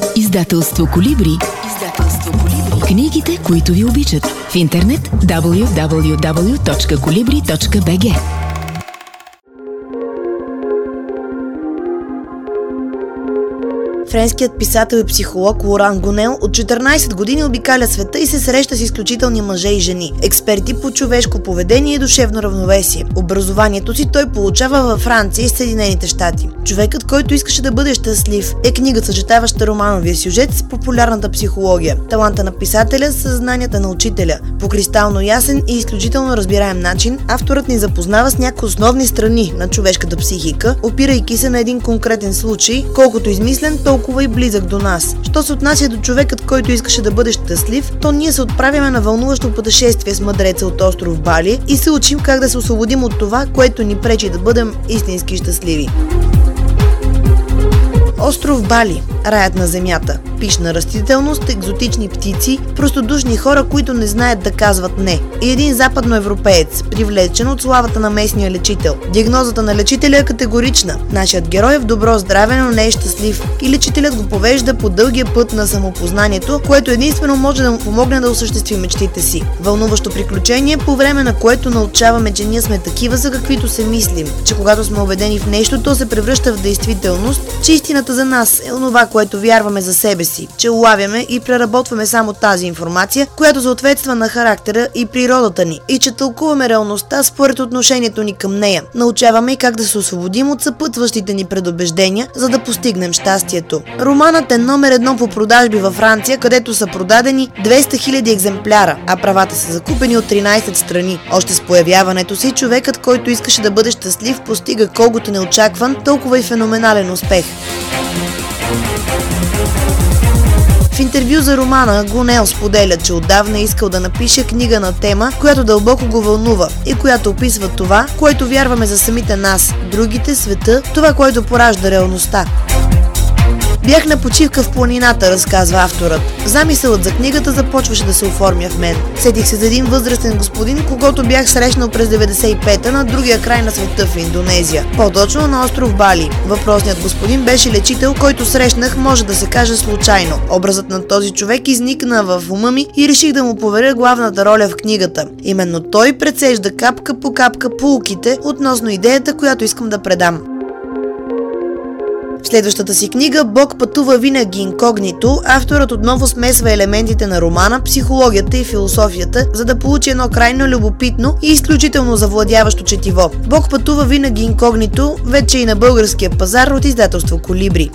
Издателство Колибри. Книгите, които ви обичат. В интернет www.colibri.bg. Френският писател и психолог Лоран Гунел от 14 години обикаля света и се среща с изключителни мъже и жени, експерти по човешко поведение и душевно равновесие. Образованието си той получава във Франция и Съединените щати. Човекът, който искаше да бъде щастлив, е книга, съчетаваща романовия сюжет с популярната психология, таланта на писателя с знанията на учителя. По кристално ясен и изключително разбираем начин, авторът ни запознава с някои основни страни на човешката психика, опирайки се на един конкретен случай, колкото измислен, толкова и близък до нас. Що се отнася до човекът, който искаше да бъде щастлив, то ние се отправяме на вълнуващо пътешествие с мъдреца от остров Бали и се учим как да се освободим от това, което ни пречи да бъдем истински щастливи. Остров Бали – раят на земята. Пишна растителност, екзотични птици, простодушни хора, които не знаят да казват не. И един западноевропеец, привлечен от славата на местния лечител. Диагнозата на лечителя е категорична. Нашият герой е в добро здраве, но не е щастлив. И лечителят го повежда по дългия път на самопознанието, което единствено може да му помогне да осъществи мечтите си. Вълнуващо приключение, по време на което научаваме, че ние сме такива, за каквито се мислим. Че когато сме убедени в нещо, то се превръща в действителност, че истината за нас е онова, което вярваме за себе си, че улавяме и преработваме само тази информация, която съответства на характера и природата ни, и че тълкуваме реалността според отношението ни към нея. Научаваме и как да се освободим от съпътстващите ни предубеждения, за да постигнем щастието. Романът е номер 1 по продажби във Франция, където са продадени 200 000 екземпляра, а правата са закупени от 13 страни. Още с появяването си, човекът, който искаше да бъде щастлив, постига колкото неочакван, толкова и феноменален успех. В интервю за романа Гунел споделя, че отдавна е искал да напише книга на тема, която дълбоко го вълнува и която описва това, което вярваме за самите нас, другите, света, това, което поражда реалността. Бях на почивка в планината, разказва авторът. Замисълът за книгата започваше да се оформя в мен. Сетих се за един възрастен господин, когото бях срещнал през 95-та на другия край на света в Индонезия. По-точно на остров Бали. Въпросният господин беше лечител, който срещнах, може да се каже, случайно. Образът на този човек изникна в ума ми и реших да му поверя главната роля в книгата. Именно той прецежда капка по капка поуките относно идеята, която искам да предам. В следващата си книга «Бог пътува винаги инкогнито» авторът отново смесва елементите на романа, психологията и философията, за да получи едно крайно любопитно и изключително завладяващо четиво. «Бог пътува винаги инкогнито» вече и на българския пазар от издателство Колибри.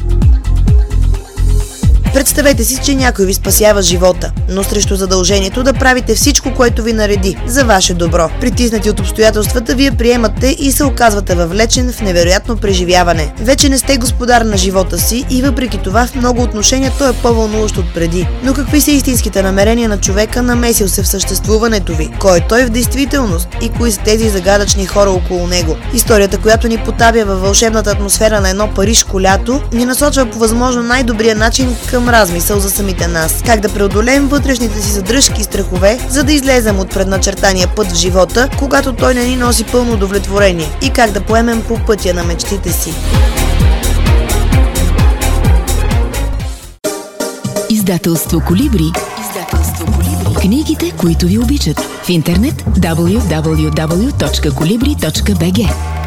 Представете си, че някой ви спасява живота, но срещу задължението да правите всичко, което ви нареди, за ваше добро. Притиснати от обстоятелствата, вие приемате и се оказвате въвлечен в невероятно преживяване. Вече не сте господар на живота си и въпреки това в много отношения той е по-вълнуващ от преди. Но какви са истинските намерения на човека, намесил се в съществуването ви? Кой е той в действителност? И кои са тези загадъчни хора около него? Историята, която ни потапя във вълшебната атмосфера на едно парижко лято, ни насочва по възможно най-добрия начин към размисъл за самите нас. Как да преодолеем вътрешните си задръжки и страхове, за да излезем от предначертания път в живота, когато той не ни носи пълно удовлетворение, и как да поемем по пътя на мечтите си. Издателство Колибри. Книгите, които ви обичат. В интернет www.colibri.bg.